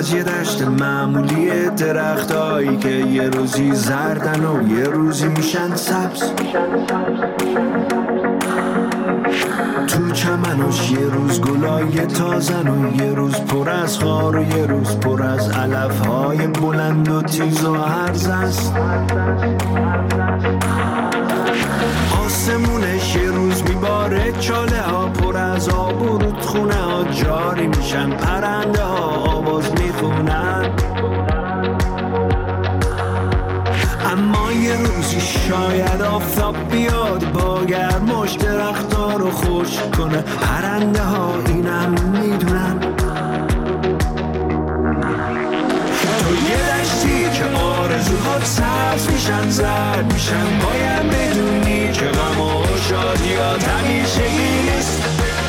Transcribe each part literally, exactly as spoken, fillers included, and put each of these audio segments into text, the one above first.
از یه دشت معمولی درختایی که یه روزی زردن و یه روزی میشن سبز. تو چمنش یه روز گلای تازن و یه روز پر از خار و یه روز پر از علفهای بلند و تیز و هرز است. آسمونش یه روز میباره چاله ها پر از آب و رودخونه ها جاری میشن، پرنده ها آواز میخونن. اما یه روزی شاید آفتاب بیاد با گرماش درخت‌ها رو خشک کنه، پرنده ها اینم میدونن. تو یه دشتی که آرزوهات سبز میشن زرد میشن، باید بدونی که غم و شادیات همیشگی نیست.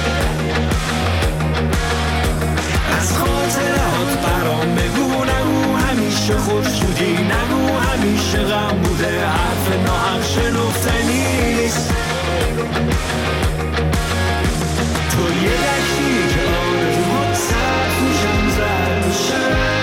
از خاطرات برام بگو، نگو همیشه خوش بودی، نگو همیشه غم بوده، حرف ناحق شنفتنی نیست. تو یه دشتی که آرزوهات سبز میشن زرد میشن.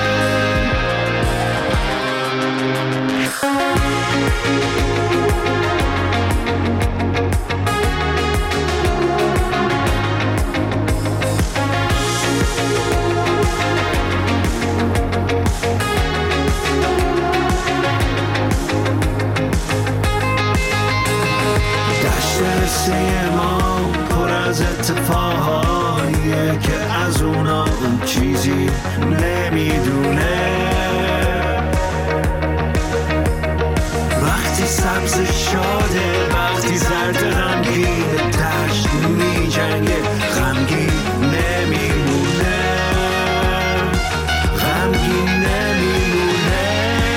قصه ما پر از اتفاقاییه که از اونا اون چیزی نمیدونه. وقتی سبز شاده، وقتی زرد غمگین، دشت میجنگه غمگین نمیمونه، غمگین نمیمونه.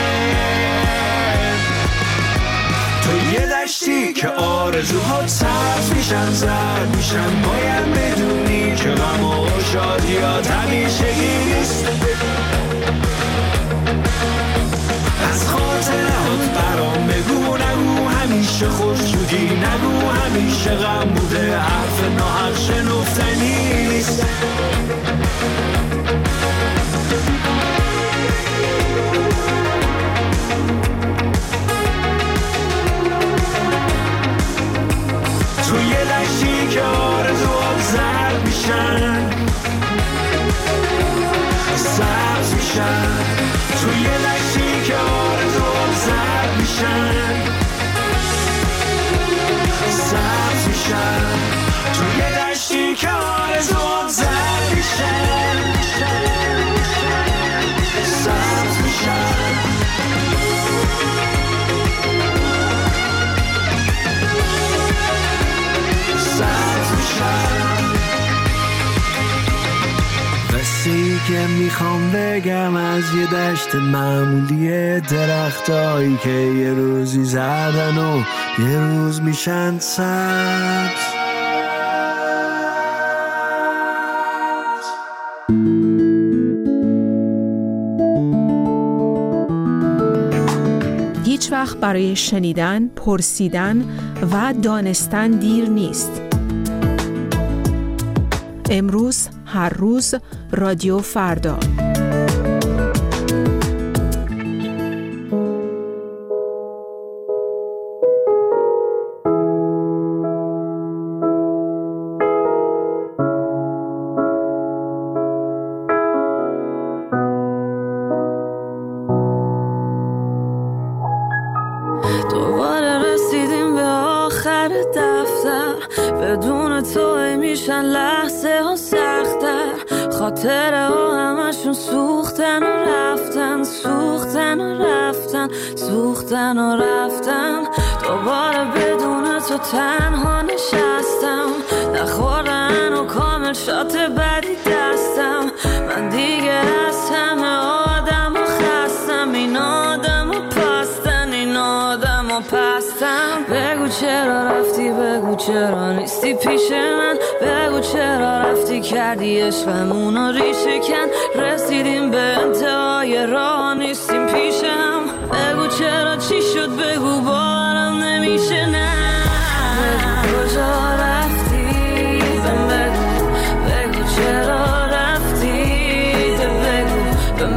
تو یه دشتی که آرزوهات سبز میشن زرد میشن، باید بدونی که غم و شادیات همیشگی نیست. از خاطرات برام بگو، نگو همیشه خوش بودی، نگو همیشه غم بوده، حرف ناحق شنفتنی نیست. تو یه دشتی که آرزوات زرد میشن سبز میشن، تو یه دشتی که آرزوات زرد میشن سبز میشن، تو یه دشتی که آرزوات زرد میشن سبز میشن. قصه‌ای که میخوام بگم از یه دشت معمولی درختایی که یه روزی زردن و یه روز میشن سبز. هیچ وقت برای شنیدن، پرسیدن و دانستن دیر نیست. امروز، هر روز، رادیو فردا. دوباره رسیدیم به آخر دفتر، بدون تو میشن لحظه ها سخت‌تر، خاطره ها همشون سوختن و رفتن، سوختن و رفتن، سوختن و رفتن. دوباره بدون تو تنها نشستم، نخوردن و کامل شات بدی دستم. من دیگه از همه آدم و خستم، این آدم و پستن، این آدم و پستم. بگو چرا رفتی، بگو چرا نیستی پیش من، بگو چرا رفتی کردی عشقمونو ریشه کن. رسیدیم به انتهای راه نیستیم پیشم، بگو چرا چی شد، بگو باورم نمیشه. نه بگو کجا رفتی، بگو بگو چرا رفتی، بگو به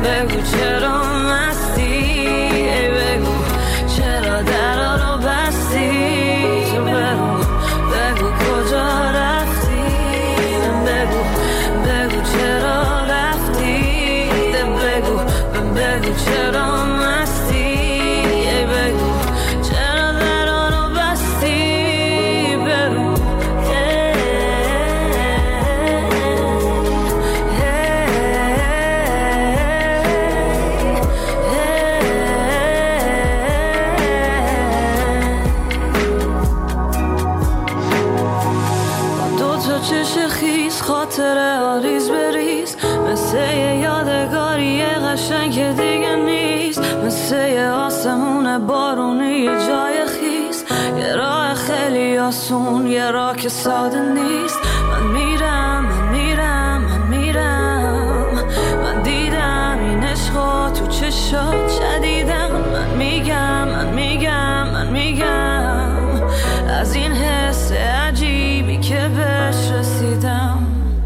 واسه یه آسمون بارونی یه جای خیس، یه راه خیلی آسون، یه راه که ساده نیست. من میرم من میرم من میرم، من دیدم این عشقا تو چشات شدیدم. من میگم من میگم من میگم از این حس عجیبی که بهش رسیدم.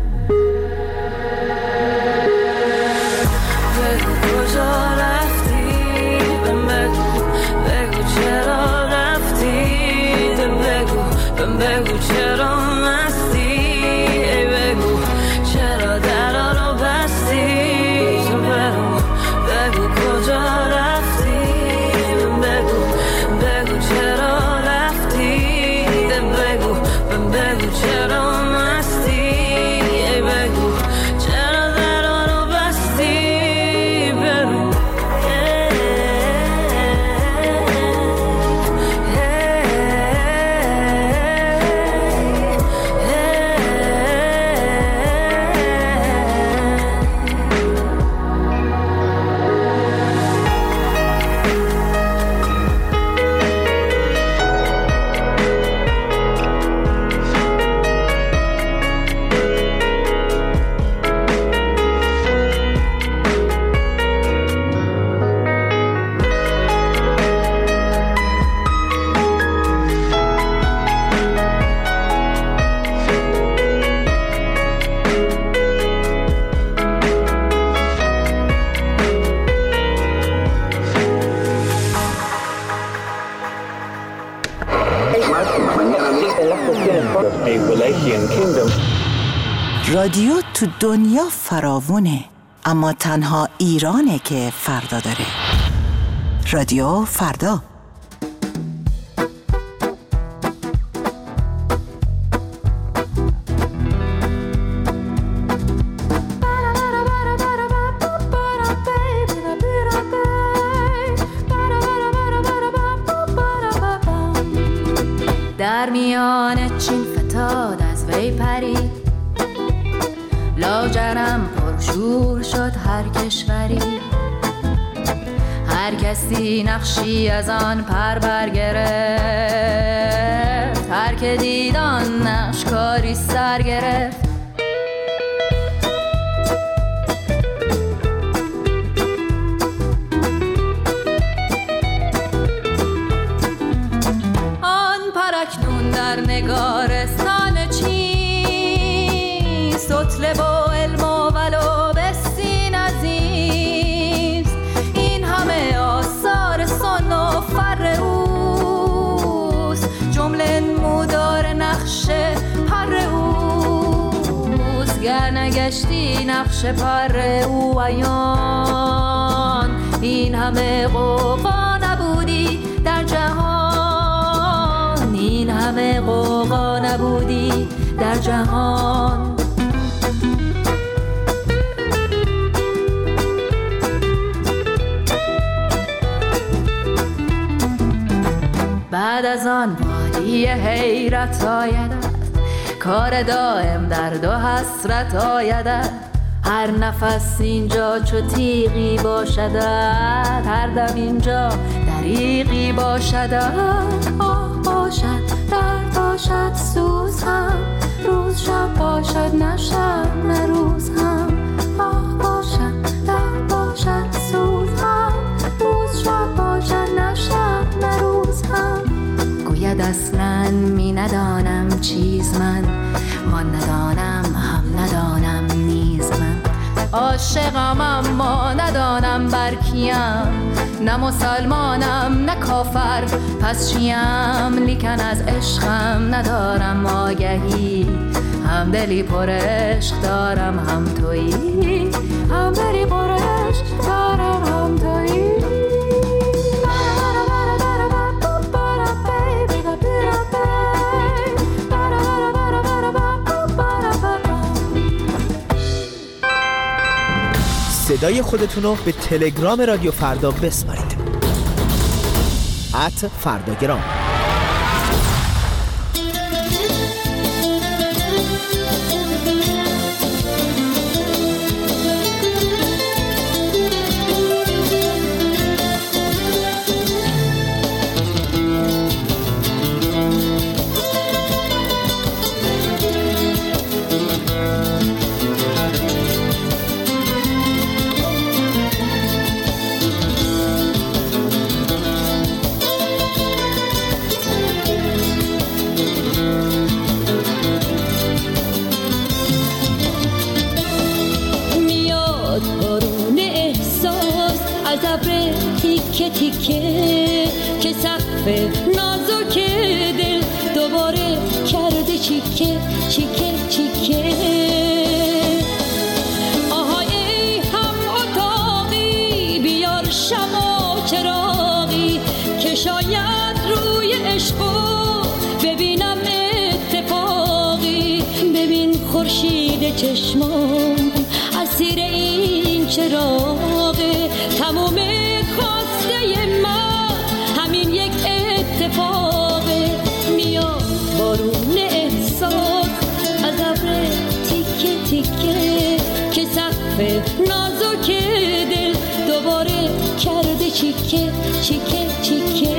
بگو کجا رفتی، بهم بگو، بگو چرا رفتی، بهم بگو، بهم بگو چرا مستی، ای بگو چرا درا رو بستی. تو بگو بگو کجا رفتی، بهم بگو، بگو چرا رفتی، بهم بگو، بهم بگو چرا مستی، ای بگو چرا درا رو بستی. بگو رادیو تو دنیا فراوونه، اما تنها ایرانه که فردا داره. رادیو فردا. در میان چین فتاد از وی پرید، لاجرم پرشور شد هر کشوری. هر کسی نقشی از آن پر برگرفت، هر که دید آن نقش کاری سر گرفت. آن پرکنون در نگارستان چین، سطل با علم و ولو بسین عزیز. این همه آثار سن و فر اوست، جمله نمودار نقش پر اوست. گر نگشتی نقش پر او عیان، این همه غوغا نبودی در جهان، این همه غوغا نبودی در جهان. بعد از آن وادی حیرت آیدد، کار دائم درد و حسرت آیدد. هر نفس اینجا چو تیغی باشدد، هر دم اینجا دریغی باشدد. آه باشد درد باشد سوز هم، روز شب باشد نه شب نه روز هم. آه باشد درد باشد سوز هم، روز شب باشد نه شب نه روز هم. گوید اصلاً می ندانم چیز من، وان ندانم هم ندانم نیز من. عاشقم اما ندانم بر کیم، نه مسلمانم نه کافر پس چیم. لیکن از عشقم ندارم آگهی، هم دلی پر عشق دارم هم تویی، هم دلی پر عشق دارم هم تویی. صدای خودتون رو به تلگرام رادیو فردا بسپارید. ات فرداگرام. تیکه تیکه که سقف نازک دل دوباره کرده چیکه چیکه چیکه. آهای ای هم اتاقی بیار شمع و چراغی که شاید روی عشقو ببینم اتفاقی. ببین خورشید چشمام اسیر این چراغه، تموم خواسته من همین یک اتفاقه. میاد بارون احساس از ابر تیکه تیکه که سقف نازک دل دوباره کرده چیکه چیکه چیکه.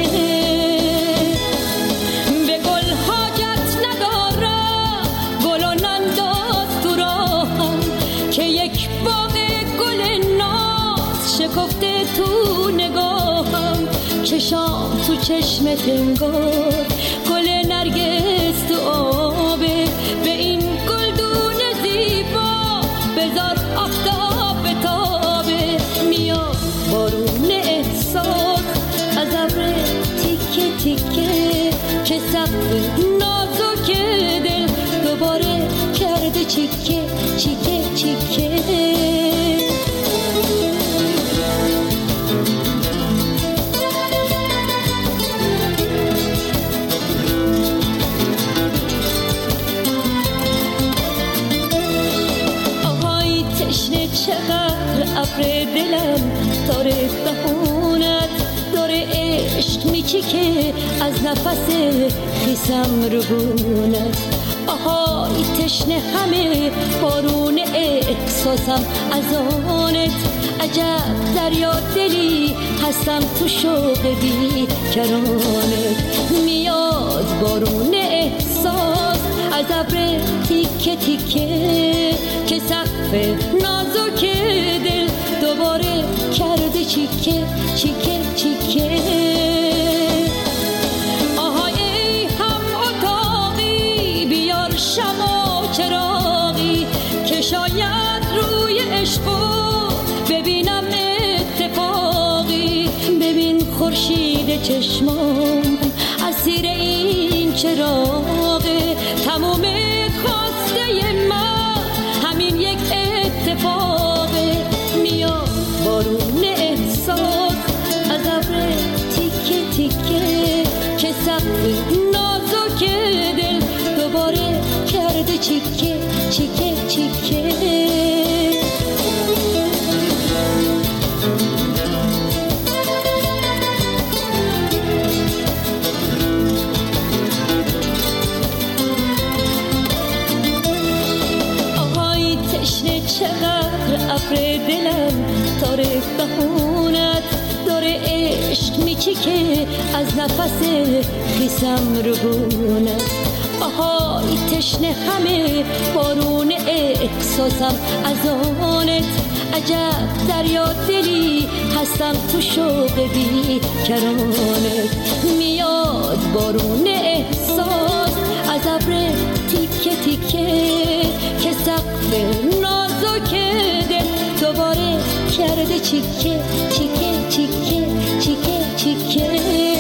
به گل حاجت ندارم گل و ننداز تو راهم که یک باغ گل ناز شکفته تو نگاهم. چشام تو چشمت انگار گل نرگس تو آبه، به این گلدون زیبا بذار آفتاب بتابه. میاد بارون احساس از ابر تیکه تیکه که سقف نازک دل دوباره کرده چیکه چیکه چیکه. آهای تشنه چقدر ابر دلم تاره دهونت داره عشق میچیکه از نفس خیسم رو بونت. آهای تشنه همه بارون احساسم از آنت، عجب دریا دلی هستم تو شوق بی کرانت. میاد بارون احساس از ابر تیکه تیکه که سقف نازک دل دوباره کرده چیکه چیکه چیکه. آهای ای هم اتاقی بیار شمع و چراغی که شاید روی عشقو ببینم اتفاقی. ببین خورشید چشمام اسیر این چراغه، تموم خواسته من همین یک اتفاقه. میاد بارون احساس از ابر تیکه تیکه که سقف نازک دل دوباره کرده چیکه چیکه چیکه. آهای تشنه چقدر ابر دلم تاره بهونت داره عشق میچیکه از نفس خیسم رو بونت. آهای تشنه همه بارون احساسم از آنت، عجب دریا دلی هستم تو شوق بی کرانت. میاد بارون احساس از ابر تیکه تیکه که سقف نازک دل دوباره کرده چیکه چیکه چیکه چیکه چیکه.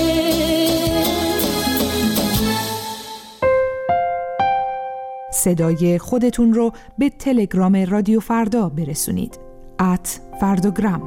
صدای خودتون رو به تلگرام رادیو فردا برسونید. ات فرداگرام.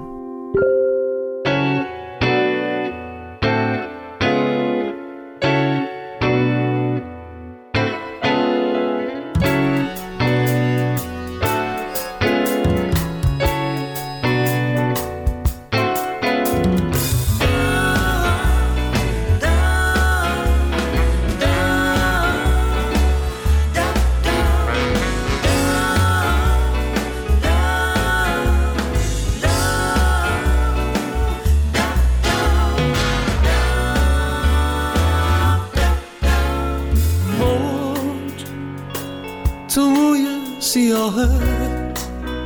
سیاهت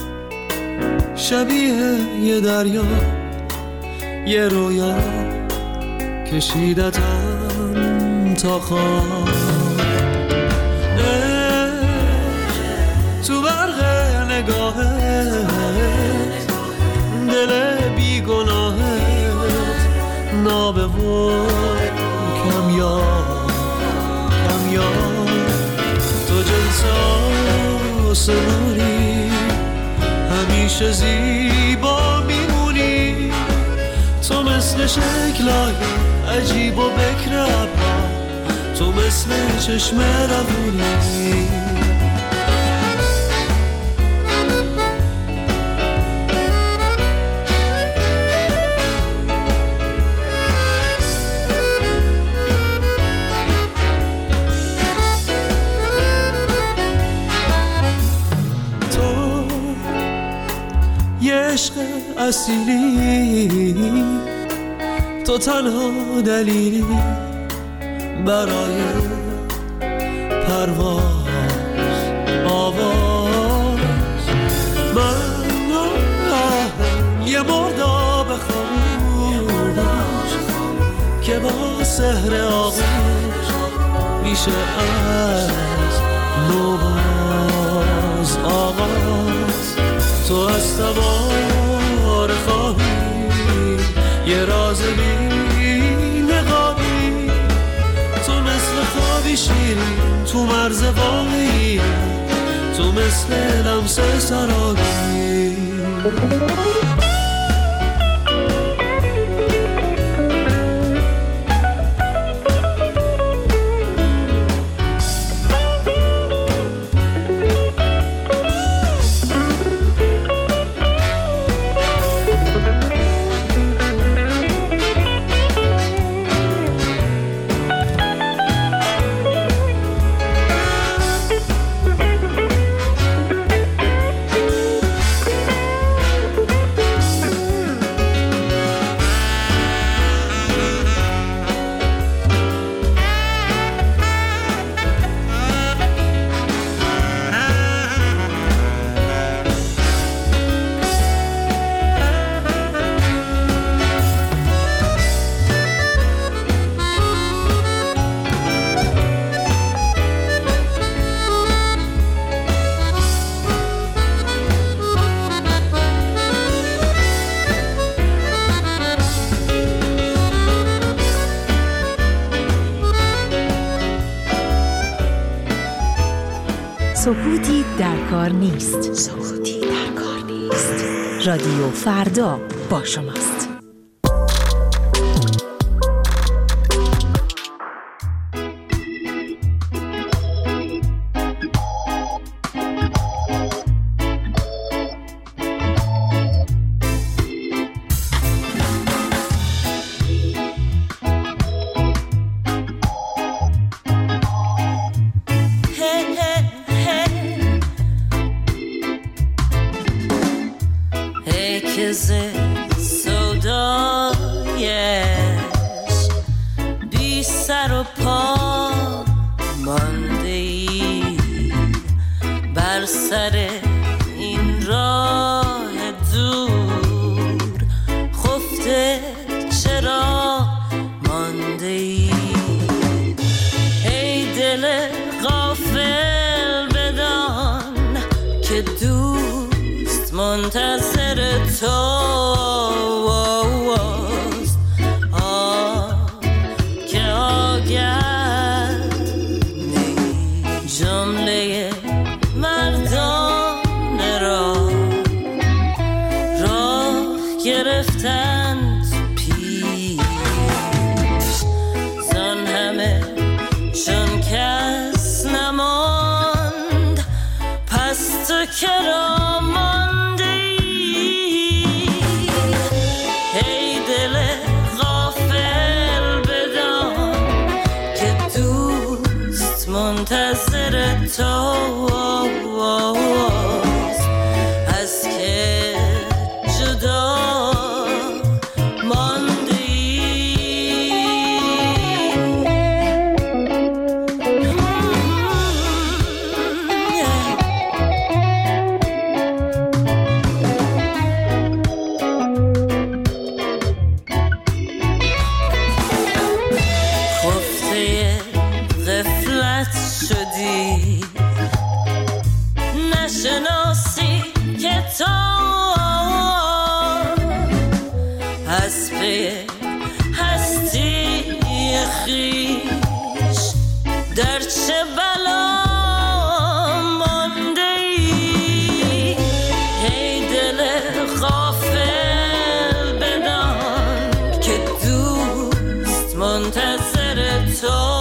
شبیه یه دریا، یه رویا کشیدتم تا خواب. تو برق نگاهت دل بی گناهت کمیاب کمیاب تو جنس آسمانی همیشه زیبا میمونی تو مثل شکلای عجیب و بکر ابرا تو مثل چشم روونی عشق اصیلی تو تنها دلیلی برای پرواز آواز من یه مرداب خاموش که با سحر آغوش میشه از نوباز آغاز تو از سوار خواهی یه راز بی نقابی تو مثل خوابی شیرین تو مرز واقعی تو مثل لمس سرابی سکوتی در کار نیست. سکوتی در کار نیست. رادیو فردا با شماست. منتظر توست که آگر نی جمله مردان را راه گرفتند پیش زن همه چون کس نماند پس تو کرا منتظر توست از که جدا ماندی خفته غفلت شدی منتظر تو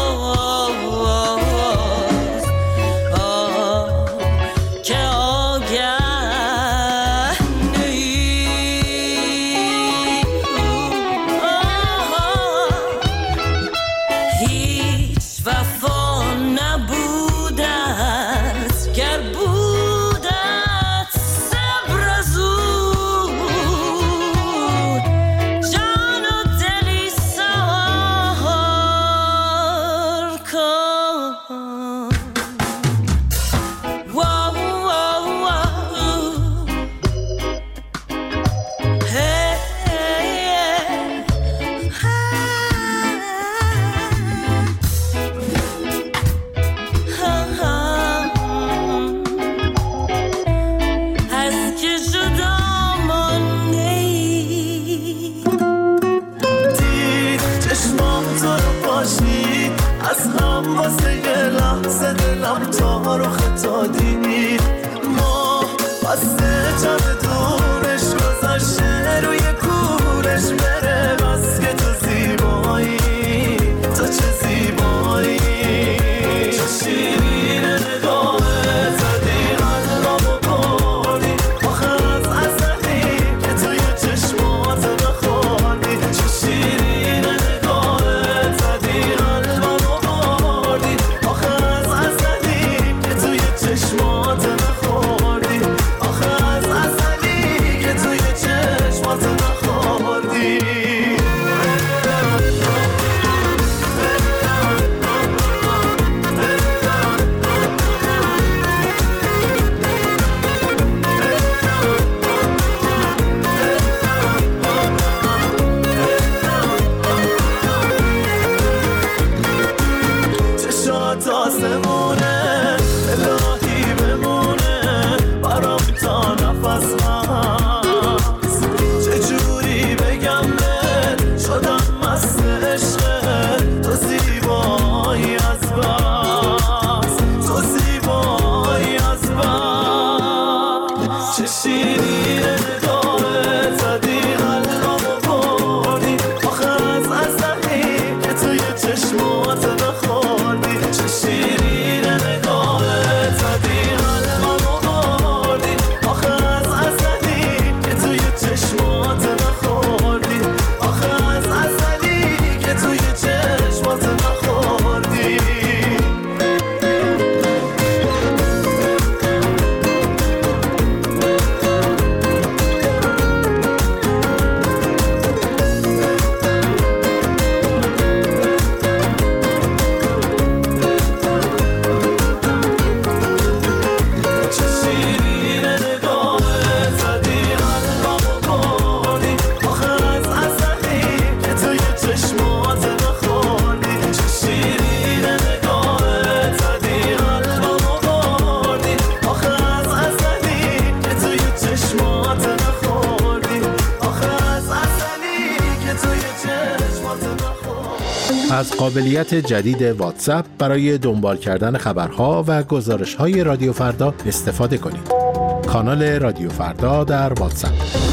از قابلیت جدید واتساپ برای دنبال کردن خبرها و گزارش‌های رادیو فردا استفاده کنید. کانال رادیو فردا در واتساپ.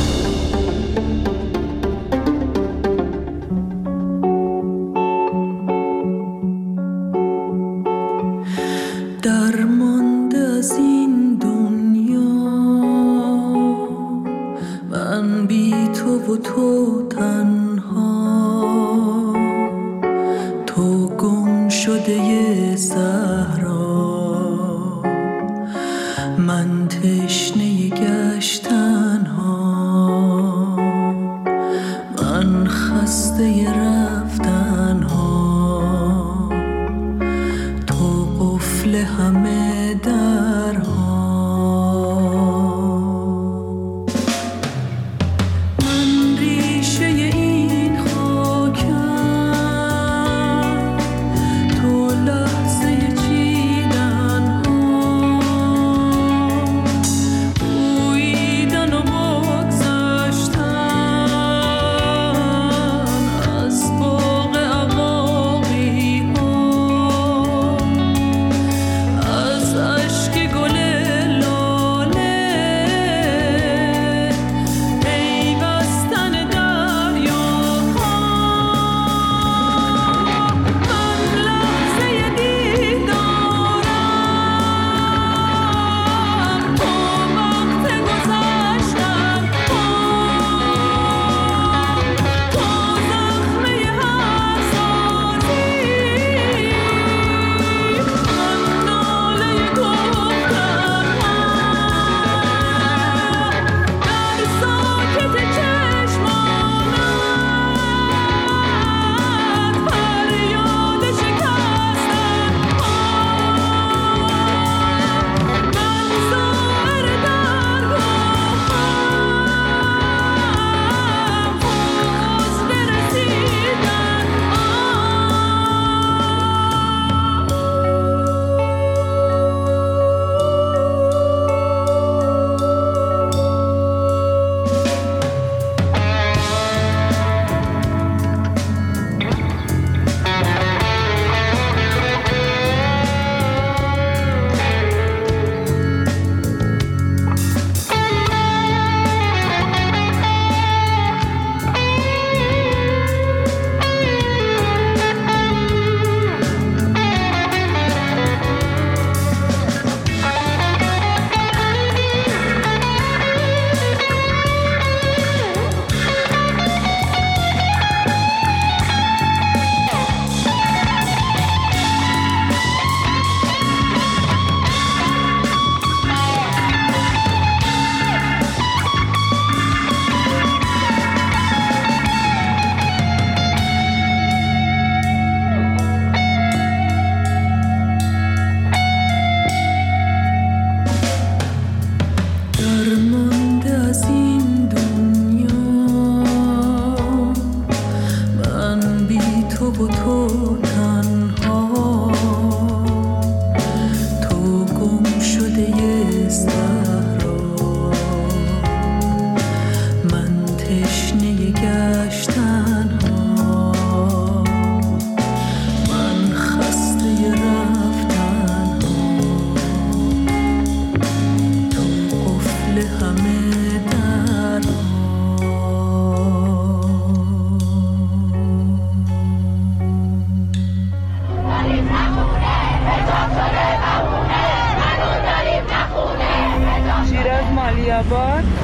درمانده از این دنیا من بی تو و تو تنها، تو گم شده صحرا، من تشنه گشتن ها.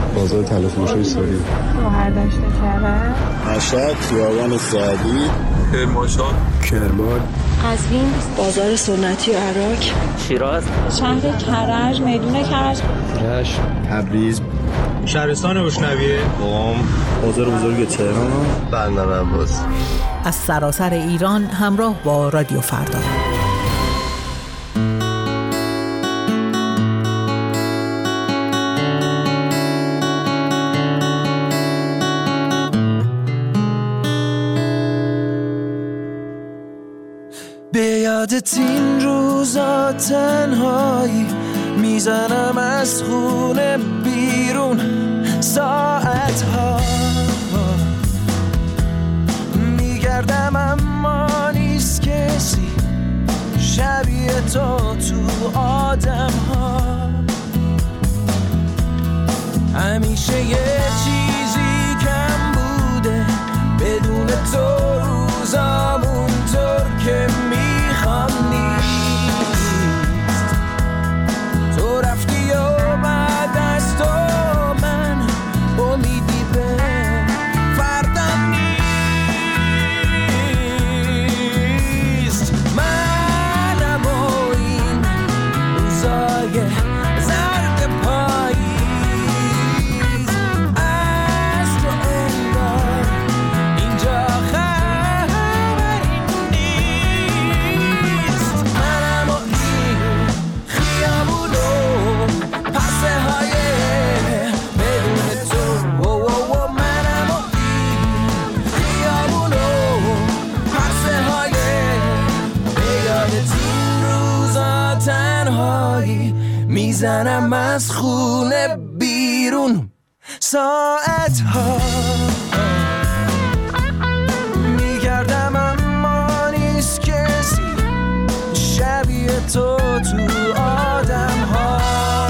بازار طلافروشی ساری، بهرداشت کرد، مشهد، خیابان سعدی، کرمانشاه، کرمان، قزوین، بازار سنتی عراق، شیراز، شهر کرج، میدون کرج، رشت، تبریز، شهرستان روشنویه، قم، بازار بزرگ تهران، بندر عباس. از سراسر ایران همراه با رادیو فردا. به یادت این روزا تنهایی میزنم از خونه بیرون ساعت ها میگردم اما نیست کسی شبیه تو تو آدم ها. همیشه یه چیزی کم بوده بدون تو روزامون طور که میخوام نیست. تو رفتی و بعد از تو من امیدی به فردا نیست. منم و این روزای زرد پاییز از تو انگار اینجا خبری نیست. منم و این خیابون و پسه های بدون تو. منم و این خیابون و پسه های به یادت این روزا تنهایی میزنم از خونه بیرون ساعت ها میگردم اما نیست کسی شبیه تو تو آدم ها.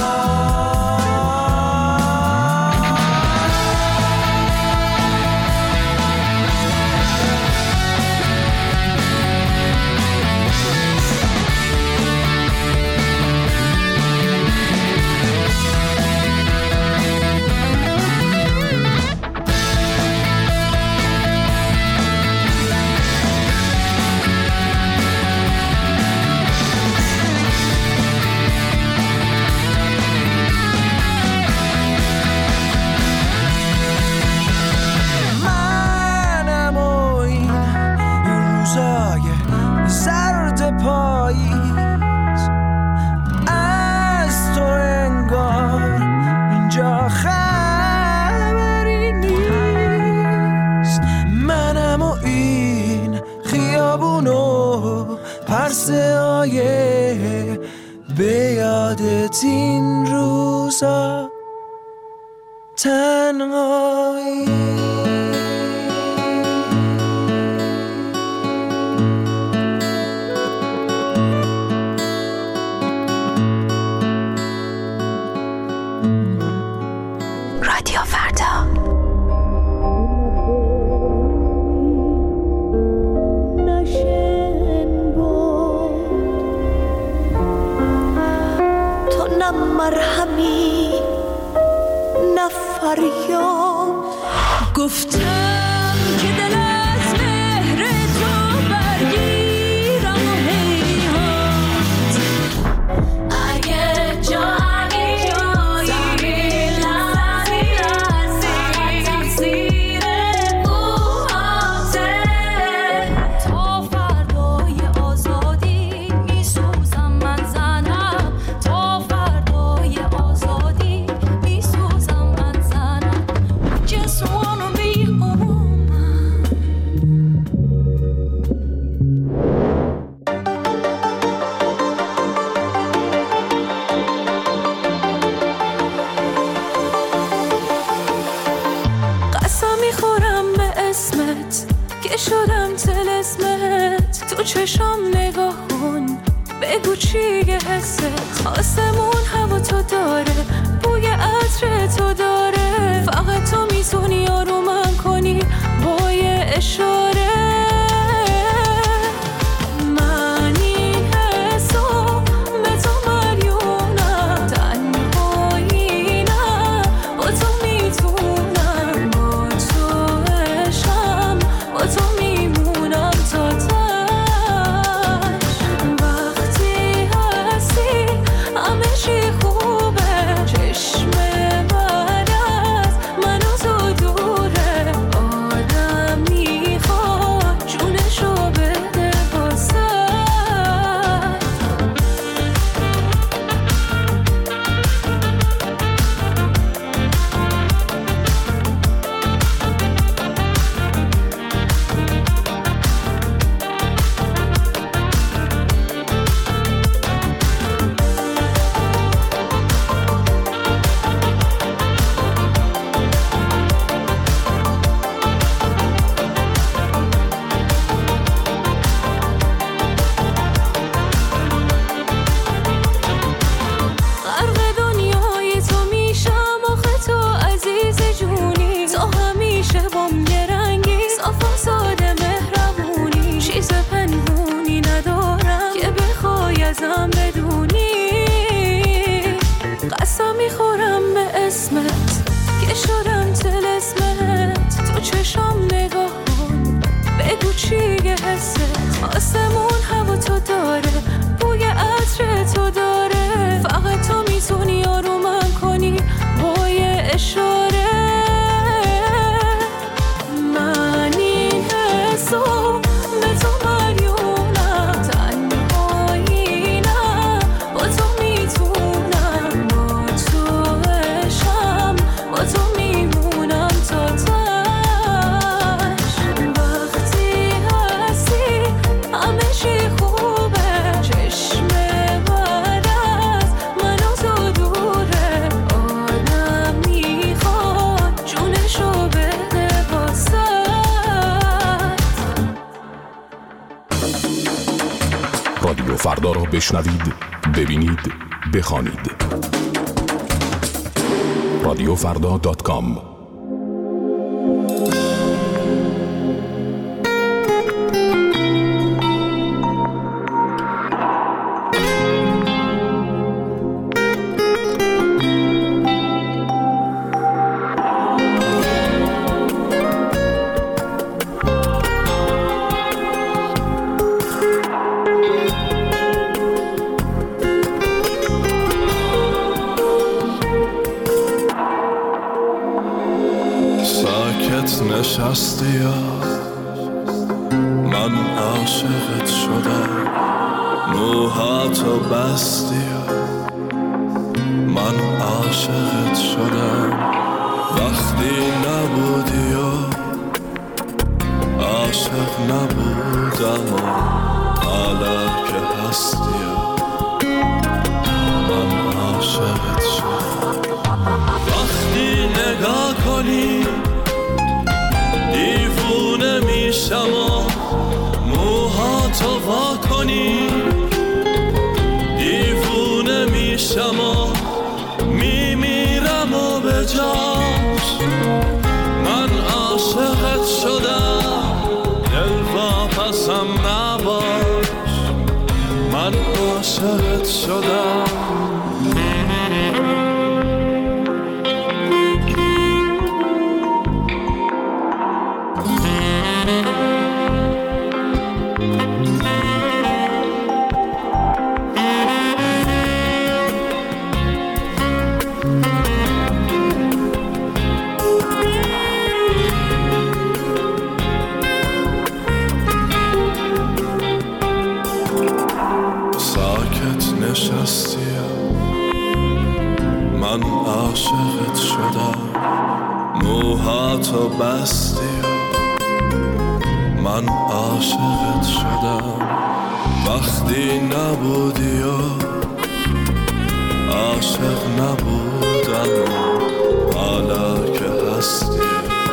منم و این روزای زرد پاییز از تو انگار اینجا خبری نیست. منم و این خیابون و پرسه های به یادت این روزا تنهایی. رادیو فردا. نشن بود تو نه مرهمی نه فریاد. گفتم که دل از مهر تو برگیرم و هیهات. اگه جایی جایی لحظی لحظی تقصیر موهاته. تا فردای آزادی میسوزم من زنم. تا فردای آزادی میسوزم من زنم. Just wanna be a woman. قسم میخورم به اسمت که شدم طلسمت. تو چشم نگاه کن بگو چیه حست. آسمون هوا تو داره بوی عطر تو داره. فقط تو میتونی آرومم کنی با یه اشاره. من این حسو به تو مدیونم. تنهایی نه با تو می نگاه کن، بگو چیه حست. آسمون هوا تو داره، بوی عطر تو داره، فقط تو میتونی آرومم کنی با یه اشاره. من این حسو به تو مدیونم، تنهایی نه با تو میتونم، با تو عشقم با تو میمونم تا تش. وقتی هستی همه چی خوبه، چشم بعد از من و تو دوره، آدم میخواد جونشو بده واسه. رادیو فردا را بشنوید، ببینید، بخوانید. رادیو فردا دات کام. نشستی یا من عاشقت شدم، موهاتو بستی یا من عاشقت شدم. وقتی نبودی یا عاشق نبودم و حالا که هستی یا من عاشقت شدم. وقتی نگاه کنی دیوونه میشم و موهاتو وا کنی، دیوونه میشم و میمیرم و به جاش. من عاشقت شدم، دل واپسم نباش، من عاشقت شدم. من عاشقت شدم، موهاتو بستی من عاشقت شدم. وقتی نبودی و عاشق نبودم، حالا که هستی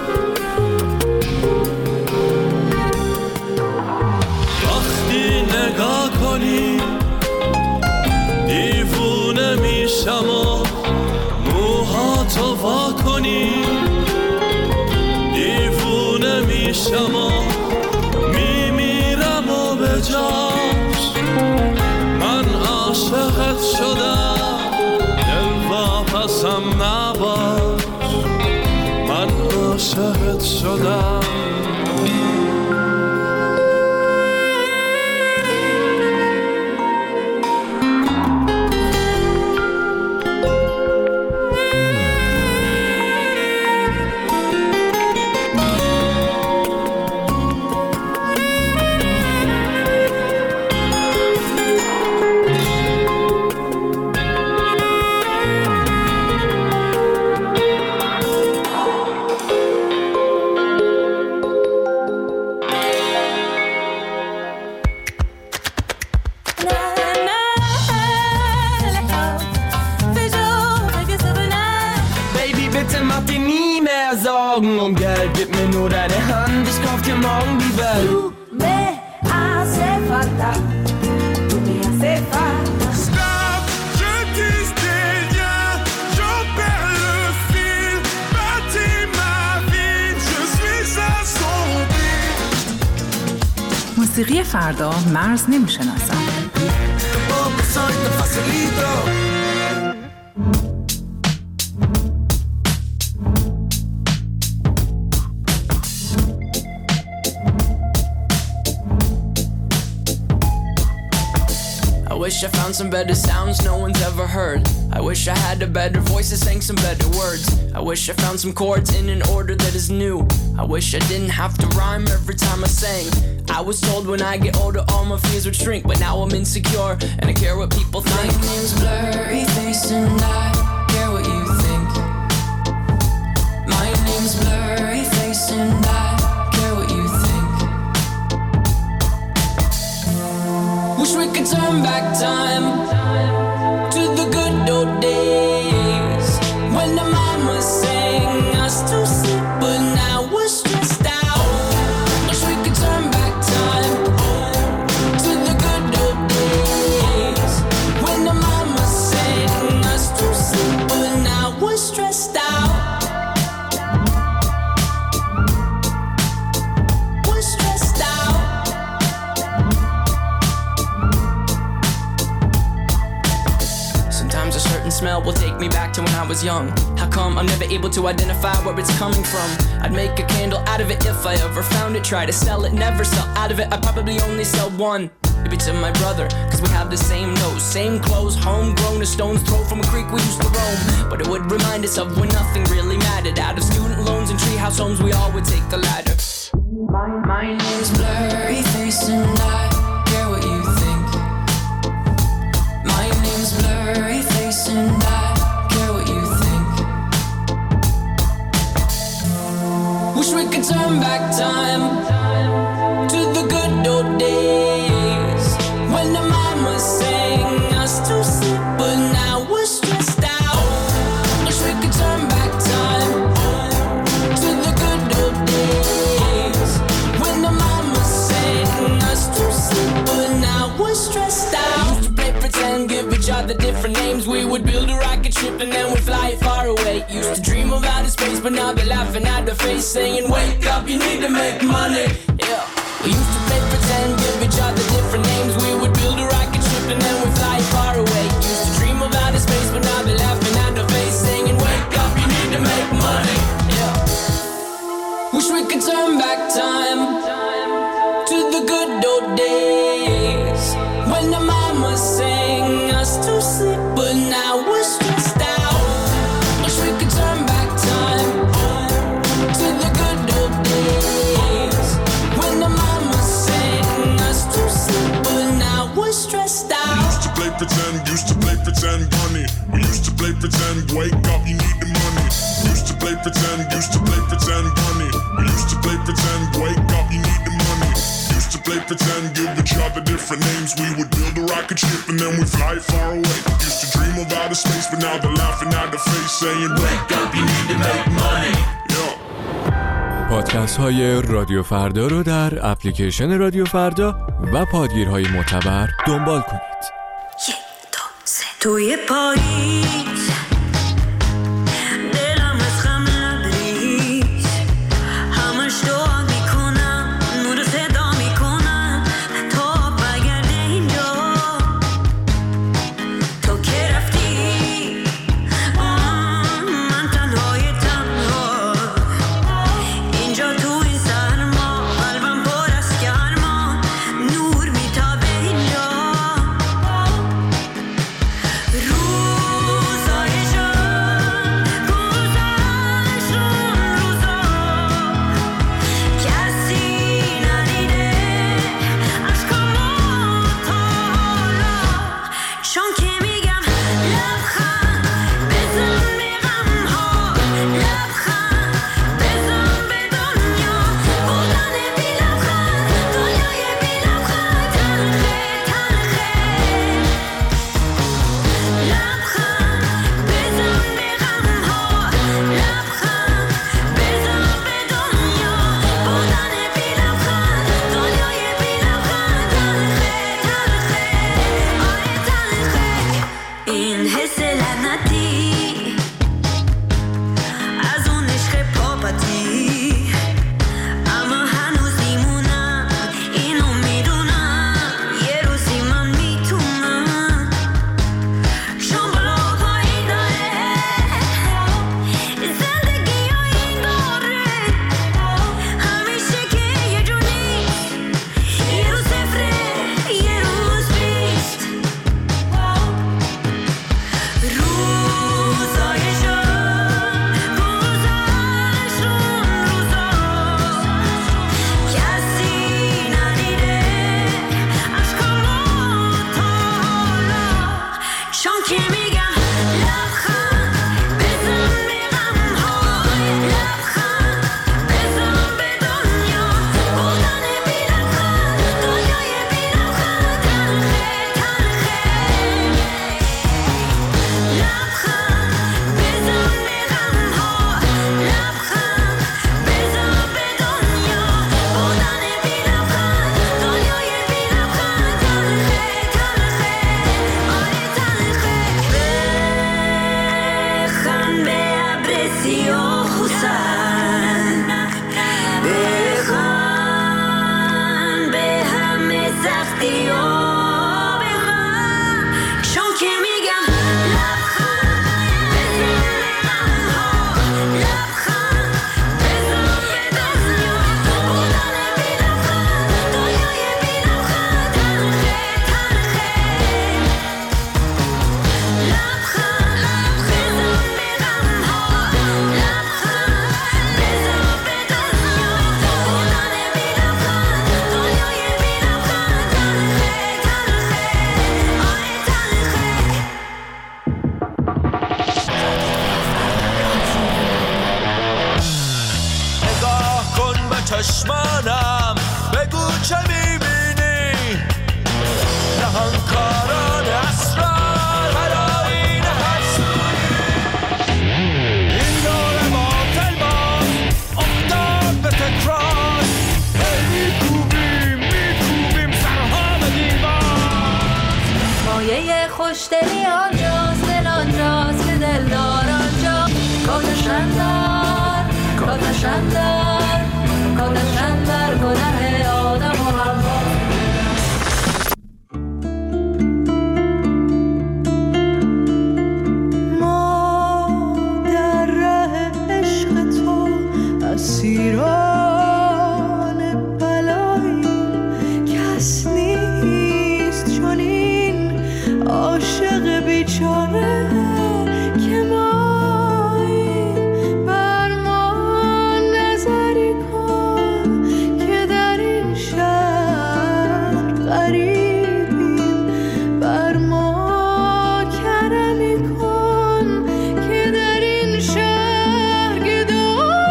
وقتی نگاه کنی دیوونه میشم و موهاتو وا کنی، دیوونه میشم و میمیرم و به جاش. من عاشقت شدم، دل واپسم نباش، من عاشقت شدم. Um Geld, gib mir nur deine Hand, ich kauf dir morgen die Welt. Tu me hace falta, tu me hace falta. Stop, je tisse des liens, j'en perds le fil. Bâtis ma vie, je suis assombri. موسیقی فردا مرز نمیشناسد. Oh, soy tan facilito. wish I found some better sounds no one's ever heard. I wish I had a better voice that sang some better words. I wish I found some chords in an order that is new. I wish I didn't have to rhyme every time I sang. I was told when I get older all my fears would shrink, but now I'm insecure and I care what people think. My name's Blurry Face and I care what you think. My name's Blurry Face and I care what you think. Wish we could turn back time to the good old days when the mama sang us to sleep, but now we're stressed out. Wish we could turn back time to the good old days when the mama sang us to sleep, but now we're stressed out. We're stressed out. Sometimes a certain smell will take me back to when I was young. How come I'm never able to identify where it's coming from? I'd make a candle out of it if I ever found it. Try to sell it, never sell out of it. I'd probably only sell one. Maybe to my brother, cause we have the same nose, same clothes, homegrown, a stone's throw from a creek we used to roam. But it would remind us of when nothing really mattered. Out of student loans and treehouse homes, we all would take the ladder. My, my name's Blurry Face and I care what you think. My name's Blurry Face and I care what you think. Wish we could turn back time to the good old days when the mama sang us to sleep, but now we're stressed out. Wish we could turn back time to the good old days when the mama sang us to sleep, but now we're stressed out. Used to play pretend, give each other different names. We would build a rocket ship and then we'd fly it far away. Used to dream of outer space, but now they're laughing at the face, saying, wake up, you need to make money. Yeah. We used to play pretend, give each other different names. We would build a rocket ship and then we'd fly it far away. Used to dream of outer space, but now they're laughing at the face, saying, wake up, you need to make money. Yeah. Wish we could turn back time to the good old days when the mama sang us to sleep, but now we're stressed out. Wish we could turn back time to the good old days when the mama sang us to sleep, but now we're stressed out. We used to play pretend, used to play pretend, bunny. We used to play pretend, wake up, you need the money. Used to play pretend, used to play pretend, bunny. We used to play pretend, wake up, you need the money. Used to play pretend, give each other different names. We would build a rocket ship and then we'd fly far away. Used to dream of outer space, but now they're laughing at the face, saying, wake up, you need to make money. Yeah. پادکست های رادیو فردا رو در اپلیکیشن رادیو فردا و پادگیرهای معتبر دنبال کنید. یک دو سه توی پاییز دلم از غم لبریز همش دعا میکنم نور صدا میکنم تا برگرده اینجا تو که رفتی من تنهای تنها اینجا تو این سرما قلبم پر از گرما نور میتابه اینجا روز خوشدلی آنجاست، دل آنجاست که دلدار آنجا. کاتشندر کاتشندر کاتشندر گناه آدم و حوا. ما در ره عشق تو اسیران بلایی، کس نیست چون این عاشق بیچاره که مایی. بر ما نظری کن که در این شهر غریبیم، بر ما کرمی کن که در این شهر گداییم.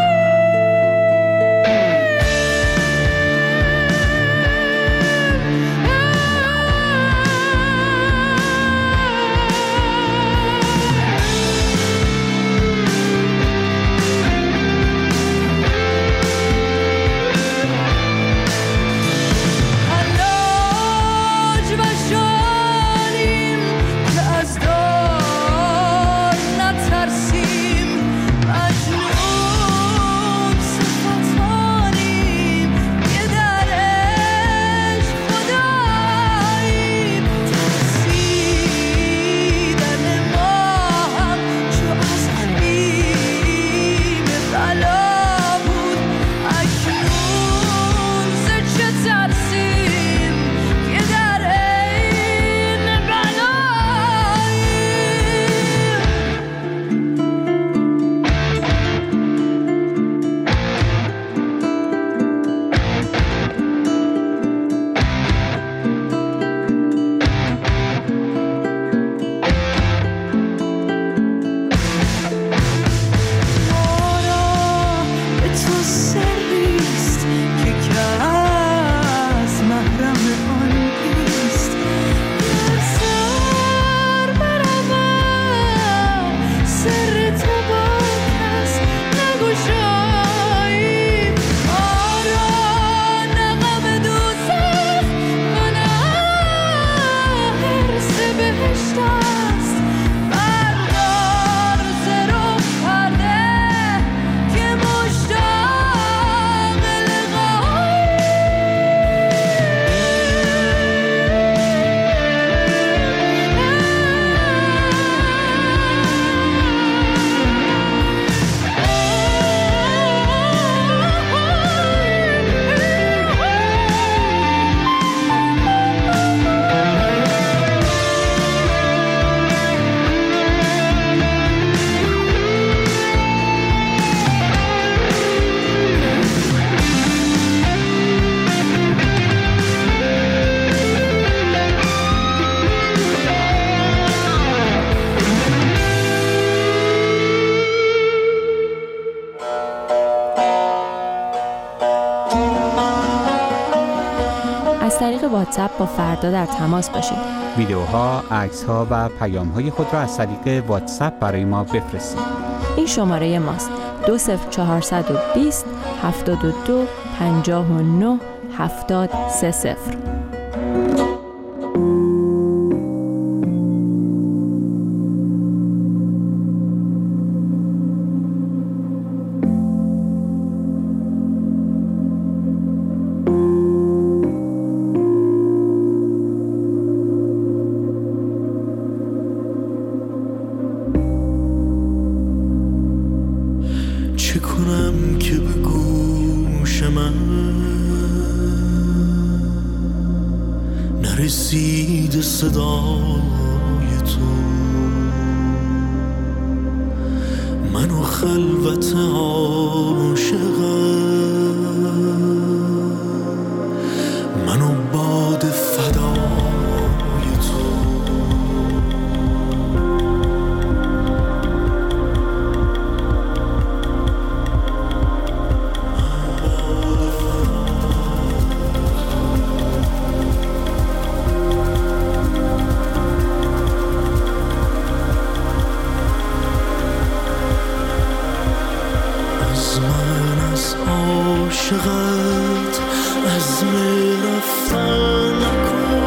حلاج و شانیم که از دار نترسیم، مجنون صفتانیم که در عشق خداییم. ترسیدن ما هم چو از بیم بلا بود، اکنون ز چه ترسیم که در عین بلاییم. ما را به تو سریست که کس محرم آن نیست. در سر برآور سر تو با کس نگشایی. ما را نه غم دوزخ و نه حرص بهشت است. بردار ز رخ پرده که مشتاق از طریق واتساپ با فردا در تماس باشید. ویدیوها، عکس‌ها و پیام‌های خود را از طریق واتساپ برای ما بفرستید. این شماره ماست: دو صفر چهارصد و بیست هفتاد و دو پنجاه و نه هفتاد سه صفر. چه کنم که به گوش من نرسید صدای تو؟ من و خلوت عاشقم، من و باد فدای تو. از من از عاشقت عزم رفتن نکن.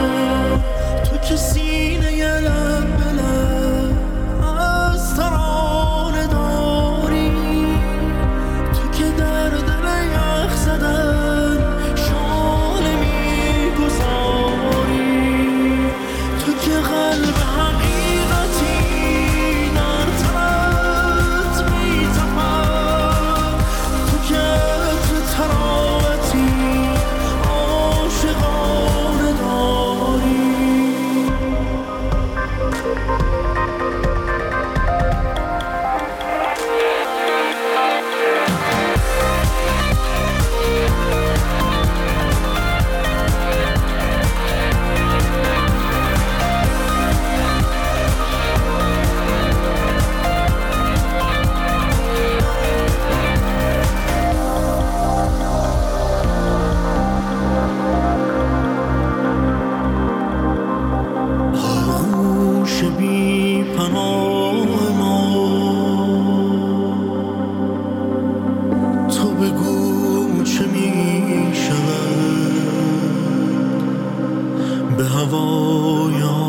به هوای